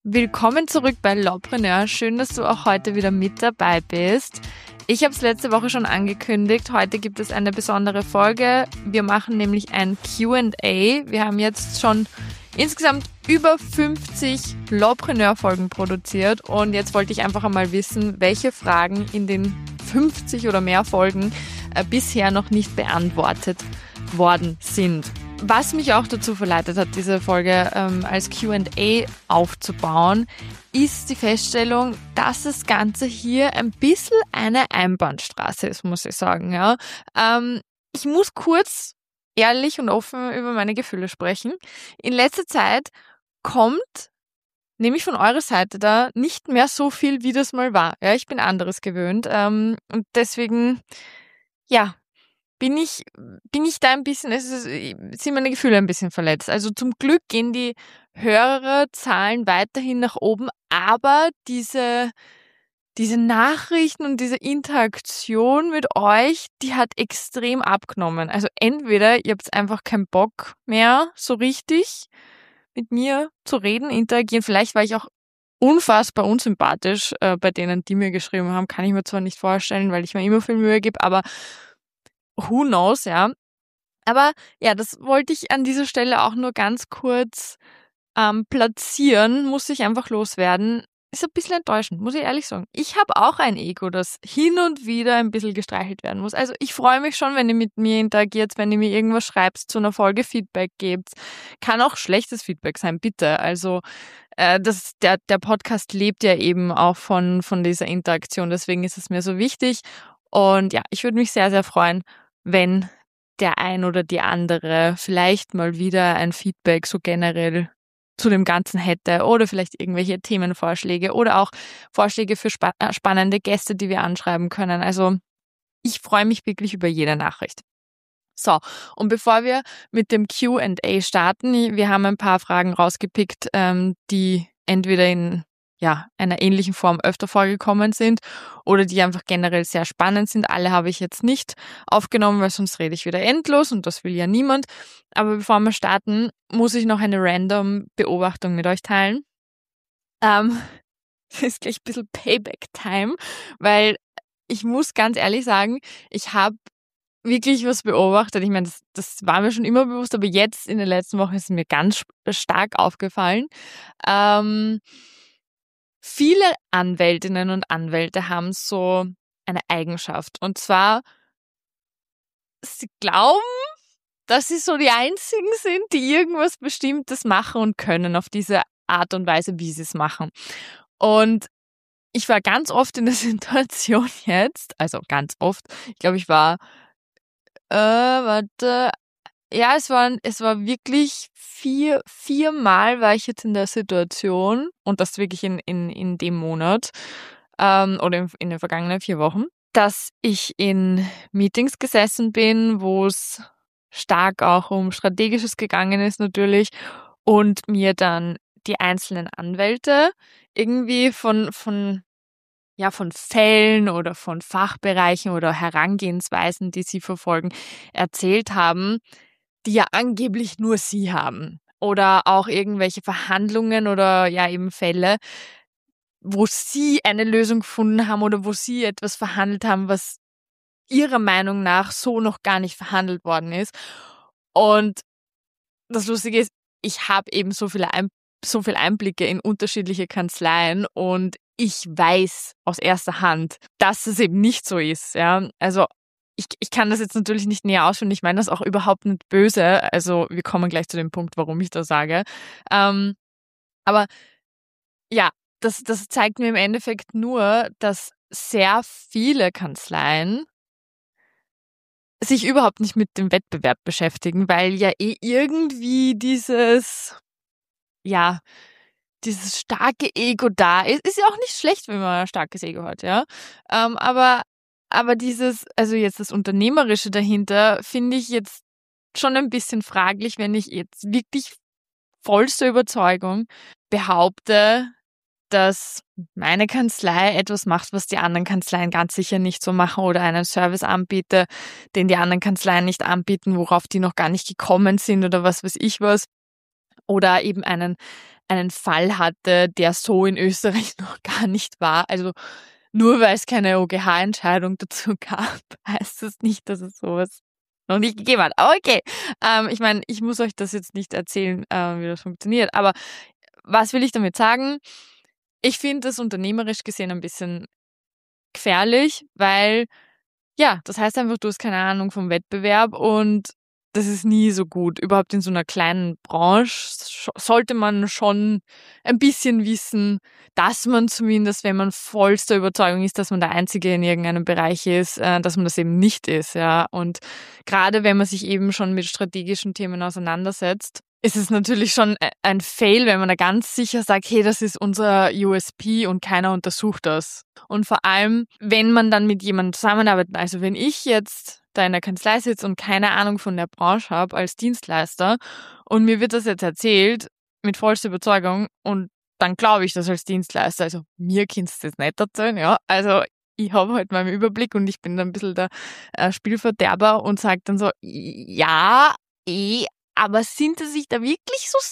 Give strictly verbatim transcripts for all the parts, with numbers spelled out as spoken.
Willkommen zurück bei Lawpreneur. Schön, dass du auch heute wieder mit dabei bist. Ich habe es letzte Woche schon angekündigt. Heute gibt es eine besondere Folge. Wir machen nämlich ein Q and A. Wir haben jetzt schon insgesamt über fünfzig Lawpreneur-Folgen produziert und jetzt wollte ich einfach einmal wissen, welche Fragen in den fünfzig oder mehr Folgen äh, bisher noch nicht beantwortet worden sind. Was mich auch dazu verleitet hat, diese Folge ähm, als Q and A aufzubauen, ist die Feststellung, dass das Ganze hier ein bisschen eine Einbahnstraße ist, muss ich sagen. Ja. Ähm, ich muss kurz ehrlich und offen über meine Gefühle sprechen. In letzter Zeit kommt nämlich von eurer Seite da nicht mehr so viel, wie das mal war. Ja, ich bin anderes gewöhnt ähm, und deswegen, ja, bin ich, bin ich da ein bisschen, es ist, sind meine Gefühle ein bisschen verletzt. Also zum Glück gehen die Hörerzahlen weiterhin nach oben, aber diese, diese Nachrichten und diese Interaktion mit euch, die hat extrem abgenommen. Also entweder ihr habt einfach keinen Bock mehr so richtig mit mir zu reden, interagieren. Vielleicht war ich auch unfassbar unsympathisch äh, bei denen, die mir geschrieben haben. Kann ich mir zwar nicht vorstellen, weil ich mir immer viel Mühe gebe, aber who knows, ja. Aber ja, das wollte ich an dieser Stelle auch nur ganz kurz ähm, platzieren, muss ich einfach loswerden. Ist ein bisschen enttäuschend, muss ich ehrlich sagen. Ich habe auch ein Ego, das hin und wieder ein bisschen gestreichelt werden muss. Also ich freue mich schon, wenn ihr mit mir interagiert, wenn ihr mir irgendwas schreibt, zu einer Folge Feedback gebt. Kann auch schlechtes Feedback sein, bitte. Also äh, das, der, der Podcast lebt ja eben auch von, von dieser Interaktion, deswegen ist es mir so wichtig. Und ja, ich würde mich sehr, sehr freuen, wenn der ein oder die andere vielleicht mal wieder ein Feedback so generell zu dem Ganzen hätte oder vielleicht irgendwelche Themenvorschläge oder auch Vorschläge für spa- spannende Gäste, die wir anschreiben können. Also ich freue mich wirklich über jede Nachricht. So, und bevor wir mit dem Q and A starten, wir haben ein paar Fragen rausgepickt, ähm, die entweder in ja, einer ähnlichen Form öfter vorgekommen sind oder die einfach generell sehr spannend sind. Alle habe ich jetzt nicht aufgenommen, weil sonst rede ich wieder endlos und das will ja niemand. Aber bevor wir starten, muss ich noch eine random Beobachtung mit euch teilen. Ähm, das ist gleich ein bisschen Payback-Time, weil ich muss ganz ehrlich sagen, ich habe wirklich was beobachtet. Ich meine, das, das war mir schon immer bewusst, aber jetzt in den letzten Wochen ist es mir ganz stark aufgefallen. Ähm, Viele Anwältinnen und Anwälte haben so eine Eigenschaft. Und zwar, sie glauben, dass sie so die Einzigen sind, die irgendwas Bestimmtes machen und können auf diese Art und Weise, wie sie es machen. Und ich war ganz oft in der Situation jetzt, also ganz oft, ich glaube, ich war, äh, warte, ja, es waren, es war wirklich vier, viermal war ich jetzt in der Situation und das wirklich in, in, in dem Monat, ähm, oder in, in den vergangenen vier Wochen, dass ich in Meetings gesessen bin, wo es stark auch um Strategisches gegangen ist natürlich und mir dann die einzelnen Anwälte irgendwie von, von, ja, von Fällen oder von Fachbereichen oder Herangehensweisen, die sie verfolgen, erzählt haben, die ja angeblich nur sie haben. Oder auch irgendwelche Verhandlungen oder ja eben Fälle, wo sie eine Lösung gefunden haben oder wo sie etwas verhandelt haben, was ihrer Meinung nach so noch gar nicht verhandelt worden ist. Und das Lustige ist, ich habe eben so viele Ein- so viel Einblicke in unterschiedliche Kanzleien und ich weiß aus erster Hand, dass es eben nicht so ist. Ja, also ich, ich kann das jetzt natürlich nicht näher ausführen. Ich meine das auch überhaupt nicht böse. Also wir kommen gleich zu dem Punkt, warum ich das sage. Ähm, aber ja, das, das zeigt mir im Endeffekt nur, dass sehr viele Kanzleien sich überhaupt nicht mit dem Wettbewerb beschäftigen, weil ja eh irgendwie dieses, ja, dieses starke Ego da ist. Ist ja auch nicht schlecht, wenn man ein starkes Ego hat, ja. Ähm, aber, aber dieses, also jetzt das Unternehmerische dahinter, finde ich jetzt schon ein bisschen fraglich, wenn ich jetzt wirklich vollster Überzeugung behaupte, dass meine Kanzlei etwas macht, was die anderen Kanzleien ganz sicher nicht so machen oder einen Service anbiete, den die anderen Kanzleien nicht anbieten, worauf die noch gar nicht gekommen sind oder was weiß ich was. oder eben einen, einen Fall hatte, der so in Österreich noch gar nicht war. Also nur weil es keine O G H-Entscheidung dazu gab, heißt das nicht, dass es sowas noch nicht gegeben hat. Aber okay, ähm, ich meine, ich muss euch das jetzt nicht erzählen, äh, wie das funktioniert. Aber was will ich damit sagen? Ich finde das unternehmerisch gesehen ein bisschen gefährlich, weil, ja, das heißt einfach, du hast keine Ahnung vom Wettbewerb und das ist nie so gut. Überhaupt in so einer kleinen Branche sollte man schon ein bisschen wissen, dass man zumindest, wenn man vollster Überzeugung ist, dass man der Einzige in irgendeinem Bereich ist, äh, dass man das eben nicht ist, ja. Und gerade wenn man sich eben schon mit strategischen Themen auseinandersetzt, ist es natürlich schon ein Fail, wenn man da ganz sicher sagt, hey, das ist unser U S P und keiner untersucht das. Und vor allem, wenn man dann mit jemandem zusammenarbeitet, also wenn ich jetzt da in der Kanzlei sitze und keine Ahnung von der Branche habe als Dienstleister und mir wird das jetzt erzählt mit vollster Überzeugung und dann glaube ich das als Dienstleister. Also mir kannst du das nicht erzählen, ja. Also ich habe halt meinen Überblick und ich bin dann ein bisschen der äh, Spielverderber und sage dann so, ja, eh, aber sind sie sich da wirklich so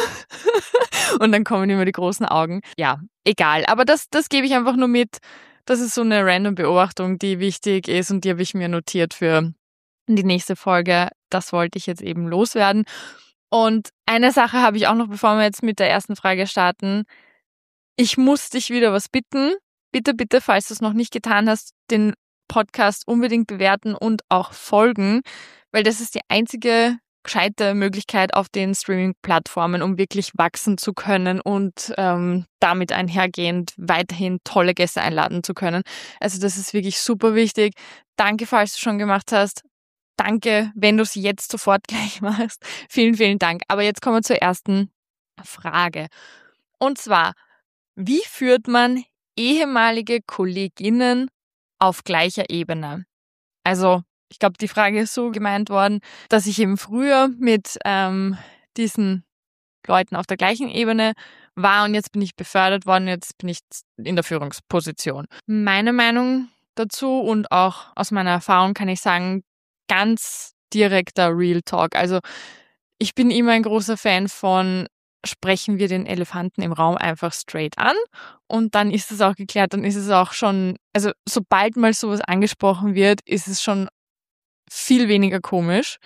sicher? Und dann kommen immer die großen Augen. Ja, egal. Aber das, das gebe ich einfach nur mit. Das ist so eine random Beobachtung, die wichtig ist und die habe ich mir notiert für die nächste Folge. Das wollte ich jetzt eben loswerden. Und eine Sache habe ich auch noch, bevor wir jetzt mit der ersten Frage starten. Ich muss dich wieder was bitten. Bitte, bitte, falls du es noch nicht getan hast, den Podcast unbedingt bewerten und auch folgen, weil das ist die einzige gescheite Möglichkeit auf den Streaming-Plattformen, um wirklich wachsen zu können und ähm, damit einhergehend weiterhin tolle Gäste einladen zu können. Also das ist wirklich super wichtig. Danke, falls du schon gemacht hast. Danke, wenn du es jetzt sofort gleich machst. Vielen, vielen Dank. Aber jetzt kommen wir zur ersten Frage. Und zwar, wie führt man ehemalige Kolleginnen auf gleicher Ebene? Also ich glaube, die Frage ist so gemeint worden, dass ich eben früher mit ähm, diesen Leuten auf der gleichen Ebene war und jetzt bin ich befördert worden, jetzt bin ich in der Führungsposition. Meine Meinung dazu und auch aus meiner Erfahrung kann ich sagen, ganz direkter Real Talk. Also ich bin immer ein großer Fan von, sprechen wir den Elefanten im Raum einfach straight an und dann ist es auch geklärt, dann ist es auch schon, also sobald mal sowas angesprochen wird, ist es schon viel weniger komisch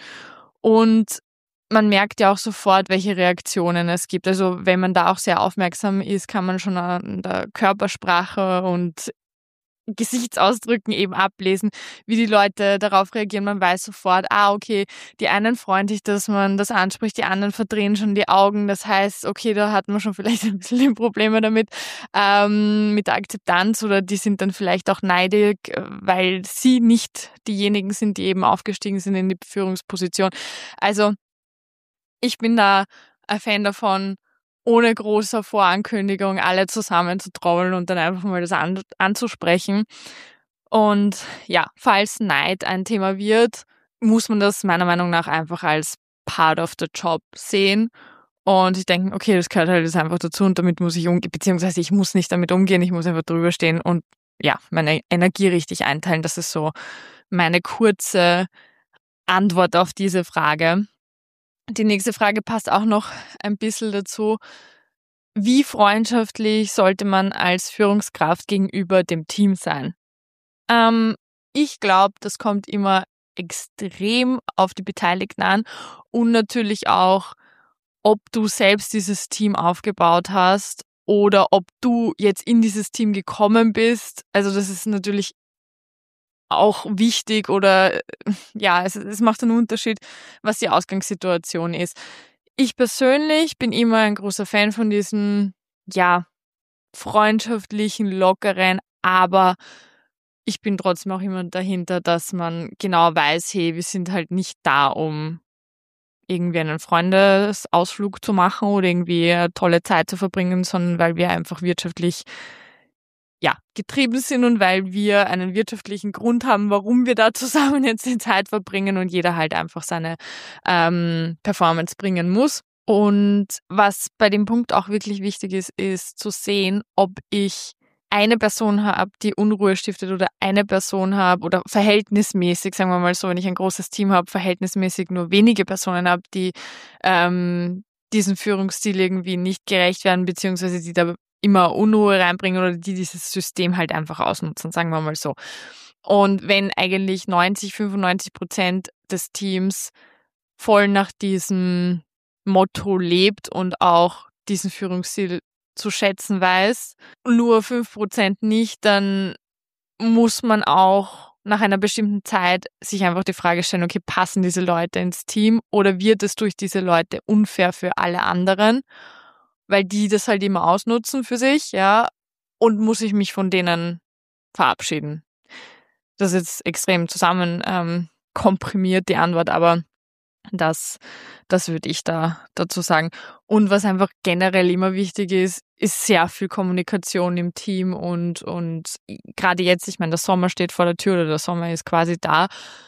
und man merkt ja auch sofort, welche Reaktionen es gibt. Also wenn man da auch sehr aufmerksam ist, kann man schon an der Körpersprache und Gesichtsausdrücken eben ablesen, wie die Leute darauf reagieren. Man weiß sofort, ah, okay, die einen freuen sich, dass man das anspricht, die anderen verdrehen schon die Augen. Das heißt, okay, da hat man schon vielleicht ein bisschen Probleme damit, ähm, mit der Akzeptanz oder die sind dann vielleicht auch neidig, weil sie nicht diejenigen sind, die eben aufgestiegen sind in die Führungsposition. Also ich bin da ein Fan davon, ohne große Vorankündigung alle zusammenzutrommeln und dann einfach mal das an, anzusprechen. Und ja, falls Neid ein Thema wird, muss man das meiner Meinung nach einfach als part of the job sehen. Und ich denke, okay, das gehört halt jetzt einfach dazu und damit muss ich umgehen, beziehungsweise ich muss nicht damit umgehen, ich muss einfach drüber stehen und ja, meine Energie richtig einteilen. Das ist so meine kurze Antwort auf diese Frage. Die nächste Frage passt auch noch ein bisschen dazu. Wie freundschaftlich sollte man als Führungskraft gegenüber dem Team sein? Ähm, ich glaube, das kommt immer extrem auf die Beteiligten an und natürlich auch, ob du selbst dieses Team aufgebaut hast oder ob du jetzt in dieses Team gekommen bist. Also das ist natürlich auch wichtig oder ja, es, es macht einen Unterschied, was die Ausgangssituation ist. Ich persönlich bin immer ein großer Fan von diesem, ja, freundschaftlichen, lockeren, aber ich bin trotzdem auch immer dahinter, dass man genau weiß, hey, wir sind halt nicht da, um irgendwie einen Freundesausflug zu machen oder irgendwie eine tolle Zeit zu verbringen, sondern weil wir einfach wirtschaftlich ja, getrieben sind und weil wir einen wirtschaftlichen Grund haben, warum wir da zusammen jetzt die Zeit verbringen und jeder halt einfach seine ähm, Performance bringen muss. Und was bei dem Punkt auch wirklich wichtig ist, ist zu sehen, ob ich eine Person habe, die Unruhe stiftet oder eine Person habe oder verhältnismäßig, sagen wir mal so, wenn ich ein großes Team habe, verhältnismäßig nur wenige Personen habe, die ähm, diesen Führungsstil irgendwie nicht gerecht werden, beziehungsweise die da immer Unruhe reinbringen oder die dieses System halt einfach ausnutzen, sagen wir mal so. Und wenn eigentlich neunzig, fünfundneunzig Prozent des Teams voll nach diesem Motto lebt und auch diesen Führungsstil zu schätzen weiß, nur fünf Prozent nicht, dann muss man auch nach einer bestimmten Zeit sich einfach die Frage stellen, okay, passen diese Leute ins Team oder wird es durch diese Leute unfair für alle anderen, weil die das halt immer ausnutzen für sich, ja, und muss ich mich von denen verabschieden? Das ist jetzt extrem zusammen ähm, komprimiert, die Antwort, aber das, das würde ich da dazu sagen. Und was einfach generell immer wichtig ist, ist sehr viel Kommunikation im Team und, und gerade jetzt, ich meine, der Sommer steht vor der Tür oder der Sommer ist quasi da.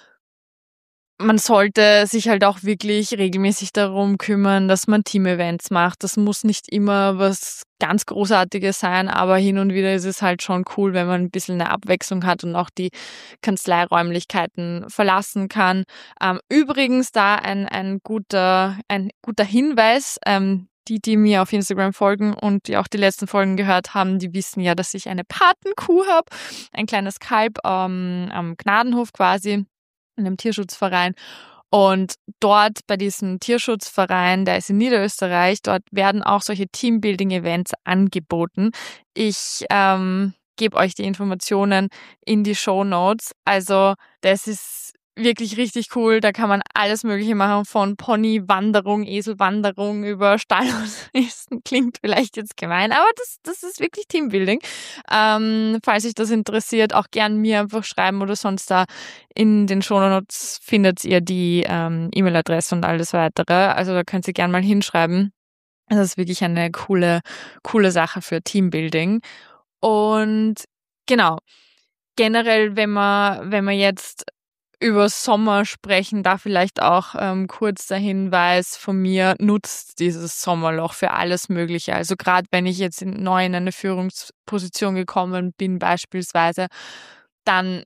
Man sollte sich halt auch wirklich regelmäßig darum kümmern, dass man Team-Events macht. Das muss nicht immer was ganz Großartiges sein, aber hin und wieder ist es halt schon cool, wenn man ein bisschen eine Abwechslung hat und auch die Kanzleiräumlichkeiten verlassen kann. Ähm, übrigens da ein, ein guter, ein guter Hinweis, ähm, die, die mir auf Instagram folgen und die auch die letzten Folgen gehört haben, die wissen ja, dass ich eine Patenkuh habe, ein kleines Kalb ähm, am Gnadenhof quasi, in einem Tierschutzverein. Und dort bei diesem Tierschutzverein, der ist in Niederösterreich, dort werden auch solche Teambuilding-Events angeboten. Ich ähm, gebe euch die Informationen in die Shownotes. Also das ist wirklich richtig cool. Da kann man alles Mögliche machen, von Ponywanderung, Eselwanderung über Stallhausen. Klingt vielleicht jetzt gemein, aber das, das ist wirklich Teambuilding. Ähm, falls euch das interessiert, auch gern mir einfach schreiben oder sonst da in den Shownotes findet ihr die ähm, E-Mail-Adresse und alles weitere. Also da könnt ihr gern mal hinschreiben. Das ist wirklich eine coole, coole Sache für Teambuilding. Und genau, generell, wenn man, wenn man jetzt über Sommer sprechen, da vielleicht auch ähm, kurz der Hinweis von mir, nutzt dieses Sommerloch für alles Mögliche. Also gerade wenn ich jetzt in, neu in eine Führungsposition gekommen bin beispielsweise, dann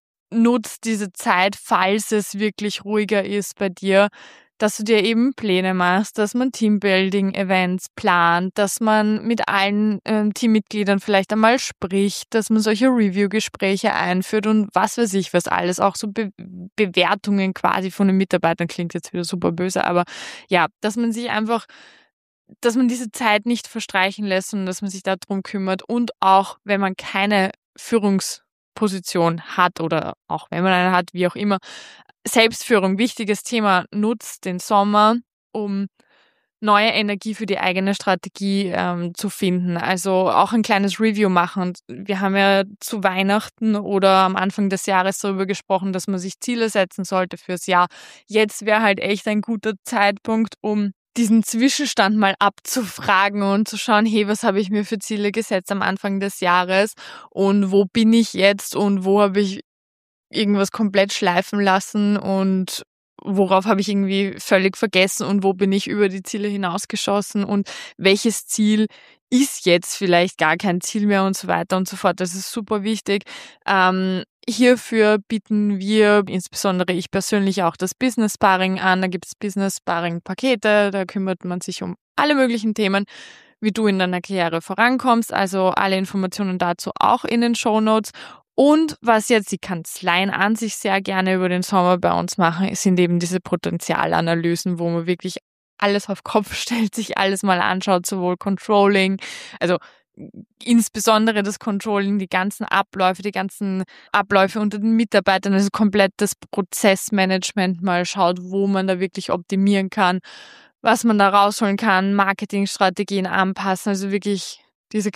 nutzt diese Zeit, falls es wirklich ruhiger ist bei dir, dass du dir eben Pläne machst, dass man Teambuilding-Events plant, dass man mit allen ähm, Teammitgliedern vielleicht einmal spricht, dass man solche Review-Gespräche einführt und was weiß ich was alles, auch so Be- Bewertungen quasi von den Mitarbeitern, klingt jetzt wieder super böse, aber ja, dass man sich einfach, dass man diese Zeit nicht verstreichen lässt und dass man sich darum kümmert und auch, wenn man keine Führungsposition hat oder auch wenn man eine hat, wie auch immer, Selbstführung, wichtiges Thema, nutzt den Sommer, um neue Energie für die eigene Strategie ähm, zu finden. Also auch ein kleines Review machen. Und wir haben ja zu Weihnachten oder am Anfang des Jahres darüber gesprochen, dass man sich Ziele setzen sollte fürs Jahr. Jetzt wäre halt echt ein guter Zeitpunkt, um diesen Zwischenstand mal abzufragen und zu schauen, hey, was habe ich mir für Ziele gesetzt am Anfang des Jahres und wo bin ich jetzt und wo habe ich irgendwas komplett schleifen lassen und worauf habe ich irgendwie völlig vergessen und wo bin ich über die Ziele hinausgeschossen und welches Ziel ist jetzt vielleicht gar kein Ziel mehr und so weiter und so fort. Das ist super wichtig. Ähm, hierfür bieten wir, insbesondere ich persönlich, auch das Business Sparring an. Da gibt es Business Sparring Pakete, da kümmert man sich um alle möglichen Themen, wie du in deiner Karriere vorankommst. Also alle Informationen dazu auch in den Shownotes. Und was jetzt die Kanzleien an sich sehr gerne über den Sommer bei uns machen, sind eben diese Potenzialanalysen, wo man wirklich alles auf Kopf stellt, sich alles mal anschaut, sowohl Controlling, also insbesondere das Controlling, die ganzen Abläufe, die ganzen Abläufe unter den Mitarbeitern, also komplett das Prozessmanagement mal schaut, wo man da wirklich optimieren kann, was man da rausholen kann, Marketingstrategien anpassen, also wirklich diese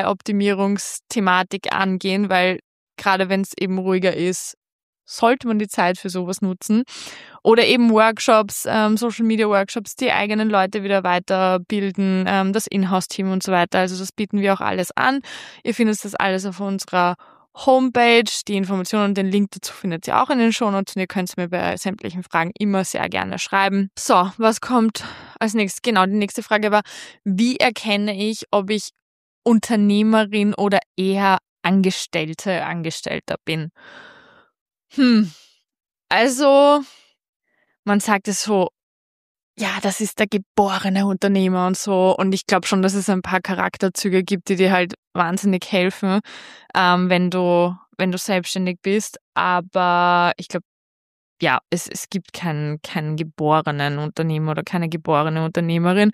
Kanzlei-Optimierungsthematik angehen, weil gerade wenn es eben ruhiger ist, sollte man die Zeit für sowas nutzen. Oder eben Workshops, ähm, Social-Media-Workshops, die eigenen Leute wieder weiterbilden, ähm, das Inhouse-Team und so weiter. Also das bieten wir auch alles an. Ihr findet das alles auf unserer Homepage. Die Informationen und den Link dazu findet ihr auch in den Shownotes und ihr könnt es mir bei sämtlichen Fragen immer sehr gerne schreiben. So, was kommt als nächstes? Genau, die nächste Frage war, wie erkenne ich, ob ich Unternehmerin oder eher Angestellte, Angestellter bin? Hm, also man sagt es so ja, das ist der geborene Unternehmer und so. Und ich glaube schon, dass es ein paar Charakterzüge gibt, die dir halt wahnsinnig helfen, ähm, wenn du, wenn du selbstständig bist. Aber ich glaube, ja, es, es gibt keinen, keinen geborenen Unternehmer oder keine geborene Unternehmerin.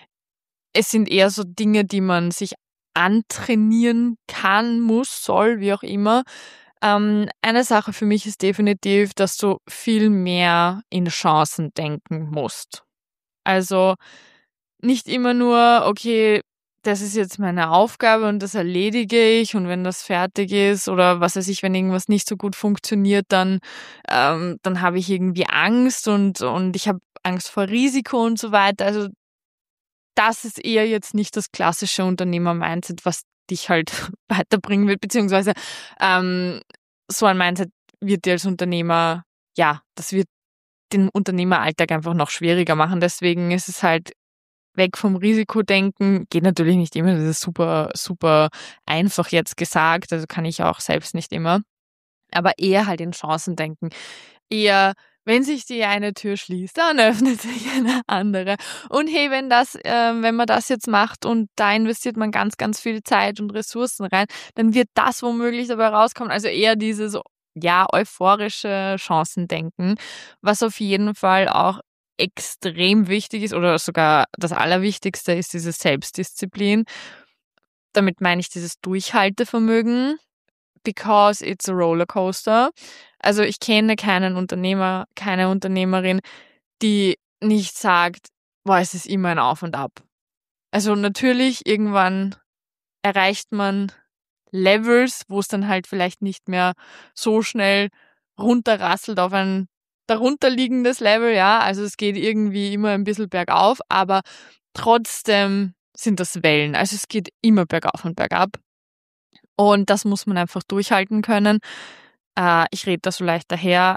Es sind eher so Dinge, die man sich antrainieren kann, muss, soll, wie auch immer. Ähm, eine Sache für mich ist definitiv, dass du viel mehr in Chancen denken musst. Also nicht immer nur, okay, das ist jetzt meine Aufgabe und das erledige ich und wenn das fertig ist oder was weiß ich, wenn irgendwas nicht so gut funktioniert, dann, ähm, dann habe ich irgendwie Angst und, und ich habe Angst vor Risiko und so weiter. Also das ist eher jetzt nicht das klassische Unternehmer-Mindset, was dich halt weiterbringen wird, beziehungsweise ähm, so ein Mindset wird dir als Unternehmer, ja, das wird den Unternehmeralltag einfach noch schwieriger machen. Deswegen ist es halt weg vom Risikodenken. Geht natürlich nicht immer, das ist super, super einfach jetzt gesagt, also kann ich auch selbst nicht immer. Aber eher halt in Chancen denken. Eher, wenn sich die eine Tür schließt, dann öffnet sich eine andere. Und hey, wenn das, äh, wenn man das jetzt macht und da investiert man ganz, ganz viel Zeit und Ressourcen rein, dann wird das womöglich dabei rauskommen. Also eher dieses, ja, euphorische Chancendenken, was auf jeden Fall auch extrem wichtig ist oder sogar das Allerwichtigste ist diese Selbstdisziplin. Damit meine ich dieses Durchhaltevermögen, because it's a rollercoaster. Also ich kenne keinen Unternehmer, keine Unternehmerin, die nicht sagt, boah, es ist immer ein Auf und Ab. Also natürlich, irgendwann erreicht man Levels, wo es dann halt vielleicht nicht mehr so schnell runterrasselt auf ein darunterliegendes Level, ja. Also es geht irgendwie immer ein bisschen bergauf, aber trotzdem sind das Wellen. Also es geht immer bergauf und bergab. Und das muss man einfach durchhalten können. Äh, ich rede da so leicht daher.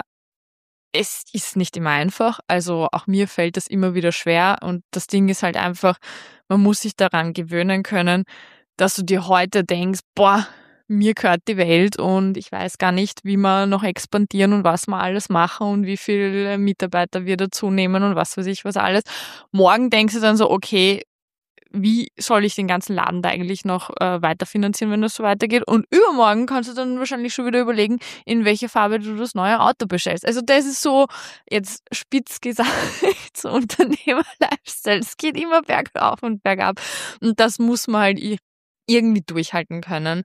Es ist nicht immer einfach. Also auch mir fällt das immer wieder schwer. Und das Ding ist halt einfach, man muss sich daran gewöhnen können, dass du dir heute denkst, boah, mir gehört die Welt und ich weiß gar nicht, wie wir noch expandieren und was wir alles machen und wie viele Mitarbeiter wir dazu nehmen und was weiß ich was alles. Morgen denkst du dann so, okay, wie soll ich den ganzen Laden da eigentlich noch äh, weiterfinanzieren, wenn das so weitergeht? Und übermorgen kannst du dann wahrscheinlich schon wieder überlegen, in welche Farbe du das neue Auto bestellst. Also das ist so, jetzt spitz gesagt, so Unternehmer-Lifestyle. Es geht immer bergauf und bergab. Und das muss man halt irgendwie durchhalten können.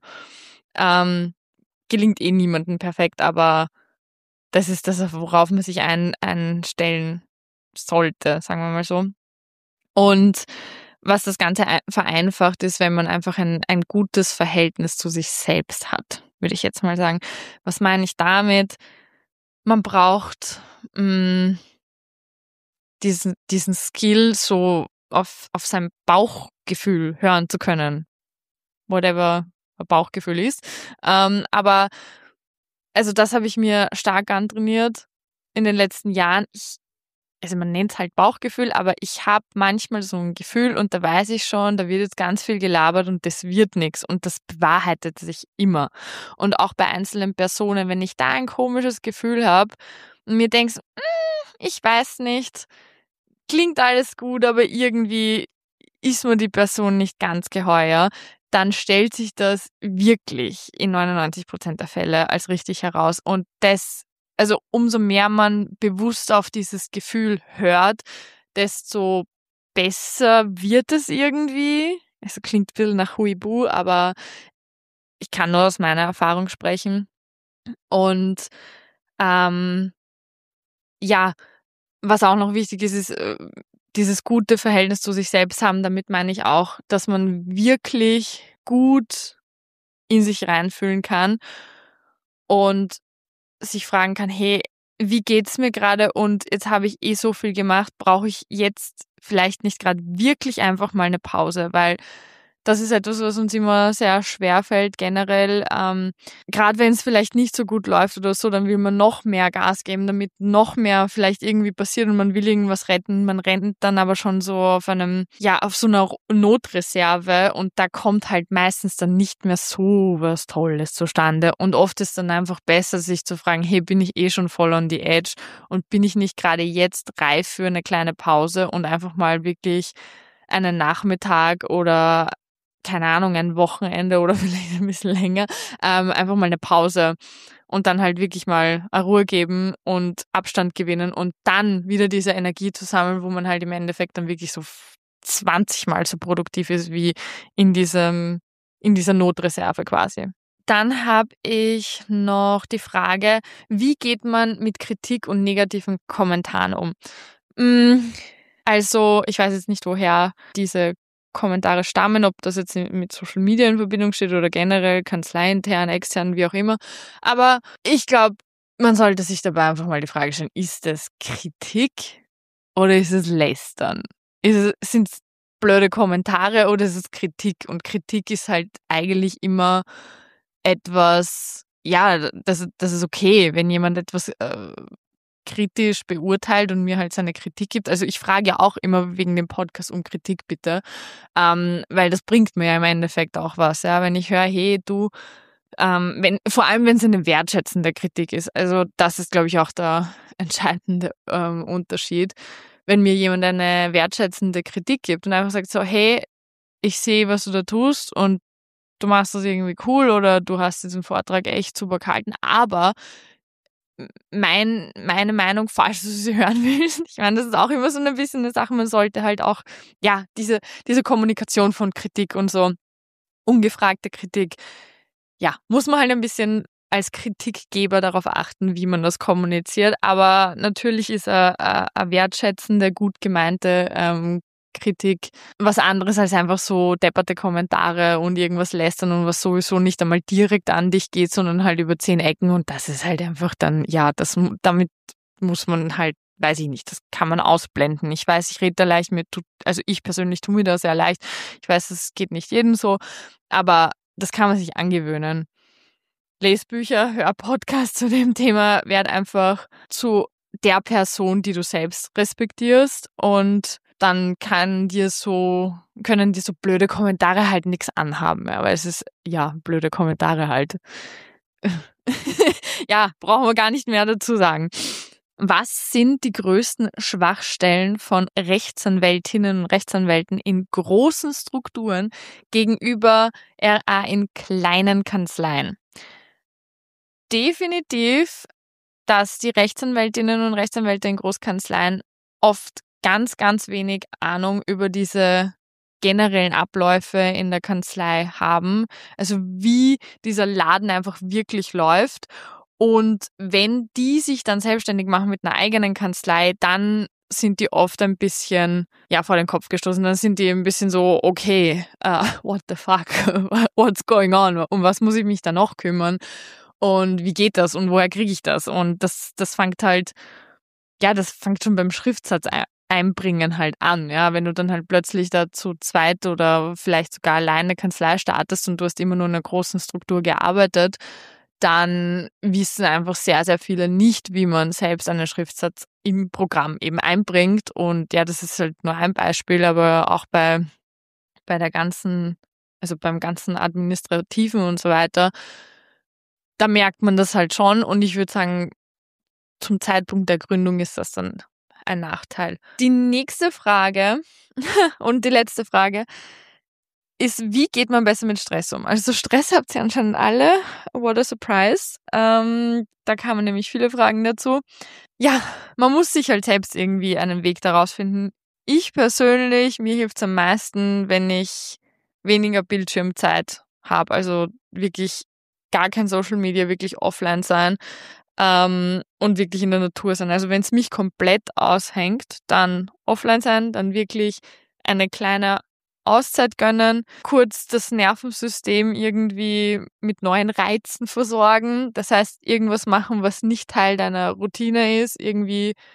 Ähm, gelingt eh niemandem perfekt, aber das ist das, worauf man sich ein, einstellen sollte, sagen wir mal so. Und was das Ganze vereinfacht, ist, wenn man einfach ein, ein gutes Verhältnis zu sich selbst hat, würde ich jetzt mal sagen. Was meine ich damit? Man braucht mh, diesen, diesen Skill, so auf, auf sein Bauchgefühl hören zu können. Whatever Bauchgefühl ist. Ähm, aber also das habe ich mir stark antrainiert in den letzten Jahren. Ich Also man nennt es halt Bauchgefühl, aber ich habe manchmal so ein Gefühl und da weiß ich schon, da wird jetzt ganz viel gelabert und das wird nichts und das bewahrheitet sich immer. Und auch bei einzelnen Personen, wenn ich da ein komisches Gefühl habe und mir denkst, mm, ich weiß nicht, klingt alles gut, aber irgendwie ist mir die Person nicht ganz geheuer, dann stellt sich das wirklich in neunundneunzig Prozent der Fälle als richtig heraus. Und das, also umso mehr man bewusst auf dieses Gefühl hört, desto besser wird es irgendwie. Also klingt ein bisschen nach Huibu, aber ich kann nur aus meiner Erfahrung sprechen. Und ähm, ja, was auch noch wichtig ist, ist äh, dieses gute Verhältnis zu sich selbst haben. Damit meine ich auch, dass man wirklich gut in sich reinfühlen kann und sich fragen kann, hey, wie geht's mir gerade und jetzt habe ich eh so viel gemacht, brauche ich jetzt vielleicht nicht gerade wirklich einfach mal eine Pause, weil Das ist etwas, was uns immer sehr schwer fällt generell. Ähm, Gerade wenn es vielleicht nicht so gut läuft oder so, dann will man noch mehr Gas geben, damit noch mehr vielleicht irgendwie passiert und man will irgendwas retten. Man rennt dann aber schon so auf einem, ja, auf so einer Notreserve und da kommt halt meistens dann nicht mehr so was Tolles zustande. Und oft ist dann einfach besser, sich zu fragen, hey, bin ich eh schon voll on the edge und bin ich nicht gerade jetzt reif für eine kleine Pause und einfach mal wirklich einen Nachmittag oder keine Ahnung, ein Wochenende oder vielleicht ein bisschen länger, ähm, einfach mal eine Pause und dann halt wirklich mal eine Ruhe geben und Abstand gewinnen und dann wieder diese Energie zu sammeln, wo man halt im Endeffekt dann wirklich so zwanzig Mal so produktiv ist wie in diesem, in dieser Notreserve quasi. Dann habe ich noch die Frage, wie geht man mit Kritik und negativen Kommentaren um? Also, ich weiß jetzt nicht, woher diese Kommentare stammen, ob das jetzt mit Social Media in Verbindung steht oder generell kanzleiintern, extern, wie auch immer. Aber ich glaube, man sollte sich dabei einfach mal die Frage stellen, ist das Kritik oder ist es Lästern? Ist es, sind es blöde Kommentare oder ist es Kritik? Und Kritik ist halt eigentlich immer etwas, ja, das, das ist okay, wenn jemand etwas äh, kritisch beurteilt und mir halt seine Kritik gibt. Also ich frage ja auch immer wegen dem Podcast um Kritik bitte, ähm, weil das bringt mir ja im Endeffekt auch was. Ja, wenn ich höre, hey du, ähm, wenn vor allem wenn es eine wertschätzende Kritik ist. Also das ist, glaube ich, auch der entscheidende ähm, Unterschied. Wenn mir jemand eine wertschätzende Kritik gibt und einfach sagt so, hey, ich sehe, was du da tust und du machst das irgendwie cool oder du hast diesen Vortrag echt super gehalten, aber mein, meine Meinung, falls du sie hören willst. Ich meine, das ist auch immer so ein bisschen eine Sache. Man sollte halt auch, ja, diese, diese Kommunikation von Kritik und so, ungefragte Kritik, ja, muss man halt ein bisschen als Kritikgeber darauf achten, wie man das kommuniziert. Aber natürlich ist eine, eine wertschätzende, gut gemeinte ähm, Kritik was anderes als einfach so depperte Kommentare und irgendwas lästern und was sowieso nicht einmal direkt an dich geht, sondern halt über zehn Ecken und das ist halt einfach dann, ja, das damit muss man halt, weiß ich nicht, das kann man ausblenden. Ich weiß, ich rede da leicht mit, also ich persönlich tue mir da sehr leicht. Ich weiß, es geht nicht jedem so, aber das kann man sich angewöhnen. Lies Bücher, hör Podcasts zu dem Thema, werd einfach zu der Person, die du selbst respektierst und dann kann dir so, können dir so blöde Kommentare halt nichts anhaben, ja, weil es ist, ja, blöde Kommentare halt. Ja, brauchen wir gar nicht mehr dazu sagen. Was sind die größten Schwachstellen von Rechtsanwältinnen und Rechtsanwälten in großen Strukturen gegenüber R A in kleinen Kanzleien? Definitiv, dass die Rechtsanwältinnen und Rechtsanwälte in Großkanzleien oft ganz, ganz wenig Ahnung über diese generellen Abläufe in der Kanzlei haben. Also wie dieser Laden einfach wirklich läuft. Und wenn die sich dann selbstständig machen mit einer eigenen Kanzlei, dann sind die oft ein bisschen, ja, vor den Kopf gestoßen. Dann sind die ein bisschen so, okay, uh, what the fuck, what's going on? Um was muss ich mich da noch kümmern? Und wie geht das? Und woher kriege ich das? Und das, das fängt halt, ja, das fängt schon beim Schriftsatz einbringen halt an, ja, wenn du dann halt plötzlich da zu zweit oder vielleicht sogar alleine Kanzlei startest und du hast immer nur in einer großen Struktur gearbeitet, dann wissen einfach sehr, sehr viele nicht, wie man selbst einen Schriftsatz im Programm eben einbringt und ja, das ist halt nur ein Beispiel, aber auch bei, bei der ganzen, also beim ganzen Administrativen und so weiter, da merkt man das halt schon und ich würde sagen, zum Zeitpunkt der Gründung ist das dann ein Nachteil. Die nächste Frage und die letzte Frage ist, wie geht man besser mit Stress um? Also Stress habt ihr anscheinend alle. What a surprise. Ähm, da kamen nämlich viele Fragen dazu. Ja, man muss sich halt selbst irgendwie einen Weg daraus finden. Ich persönlich, mir hilft es am meisten, wenn ich weniger Bildschirmzeit habe. Also wirklich gar kein Social Media, wirklich offline sein. Ähm, und wirklich in der Natur sein. Also wenn es mich komplett aushängt, dann offline sein, dann wirklich eine kleine Auszeit gönnen, kurz das Nervensystem irgendwie mit neuen Reizen versorgen. Das heißt, irgendwas machen, was nicht Teil deiner Routine ist, irgendwie,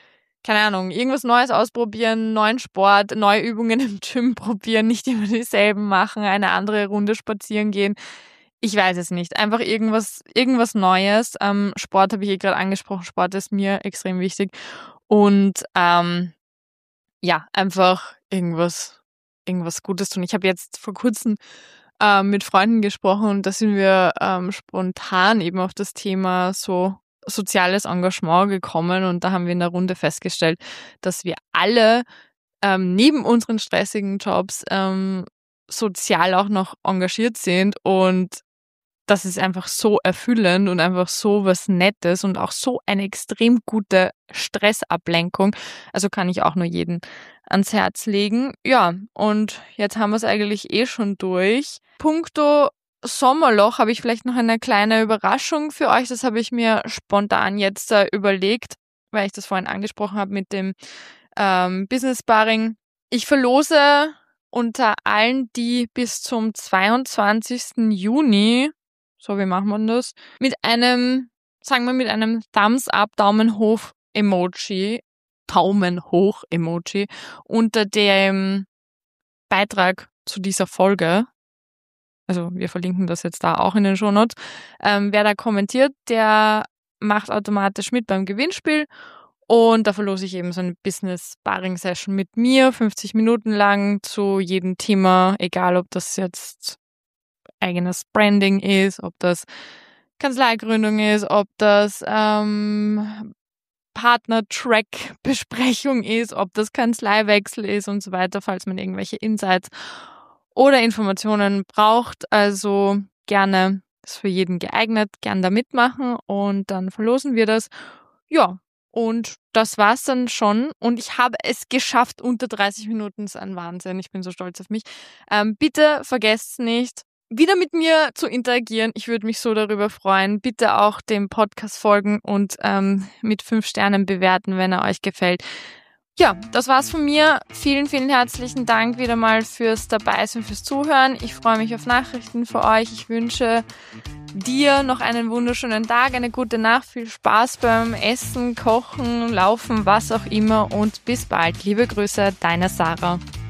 keine Ahnung, irgendwas Neues ausprobieren, neuen Sport, neue Übungen im Gym probieren, nicht immer dieselben machen, eine andere Runde spazieren gehen. Ich weiß es nicht. Einfach irgendwas, irgendwas Neues. Ähm, Sport habe ich eh gerade angesprochen. Sport ist mir extrem wichtig. Und ähm, ja, einfach irgendwas, irgendwas Gutes tun. Ich habe jetzt vor kurzem ähm, mit Freunden gesprochen und da sind wir ähm, spontan eben auf das Thema so soziales Engagement gekommen und da haben wir in der Runde festgestellt, dass wir alle ähm, neben unseren stressigen Jobs ähm, sozial auch noch engagiert sind und das ist einfach so erfüllend und einfach so was Nettes und auch so eine extrem gute Stressablenkung. Also kann ich auch nur jeden ans Herz legen. Ja, und jetzt haben wir es eigentlich eh schon durch. Punkto Sommerloch habe ich vielleicht noch eine kleine Überraschung für euch. Das habe ich mir spontan jetzt äh, überlegt, weil ich das vorhin angesprochen habe mit dem ähm, Business Sparring. Ich verlose unter allen, die bis zum zweiundzwanzigsten Juni, so wie machen wir das, mit einem, sagen wir mit einem Thumbs up, Daumen hoch Emoji, Daumen hoch Emoji unter dem Beitrag zu dieser Folge. Also wir verlinken das jetzt da auch in den Shownotes. Ähm, wer da kommentiert, der macht automatisch mit beim Gewinnspiel und da verlose ich eben so eine Business-Sparring-Session mit mir, fünfzig Minuten lang zu jedem Thema, egal ob das jetzt eigenes Branding ist, ob das Kanzleigründung ist, ob das ähm, Partner-Track-Besprechung ist, ob das Kanzleiwechsel ist und so weiter, falls man irgendwelche Insights oder Informationen braucht. Also gerne, ist für jeden geeignet, gern da mitmachen und dann verlosen wir das. Ja, und das war's dann schon und ich habe es geschafft unter dreißig Minuten, das ist ein Wahnsinn, ich bin so stolz auf mich. Ähm, bitte vergesst nicht, wieder mit mir zu interagieren. Ich würde mich so darüber freuen. Bitte auch dem Podcast folgen und ähm, mit fünf Sternen bewerten, wenn er euch gefällt. Ja, das war's von mir. Vielen, vielen herzlichen Dank wieder mal fürs Dabeisein, fürs Zuhören. Ich freue mich auf Nachrichten für euch. Ich wünsche dir noch einen wunderschönen Tag, eine gute Nacht, viel Spaß beim Essen, Kochen, Laufen, was auch immer und bis bald. Liebe Grüße, deine Sarah.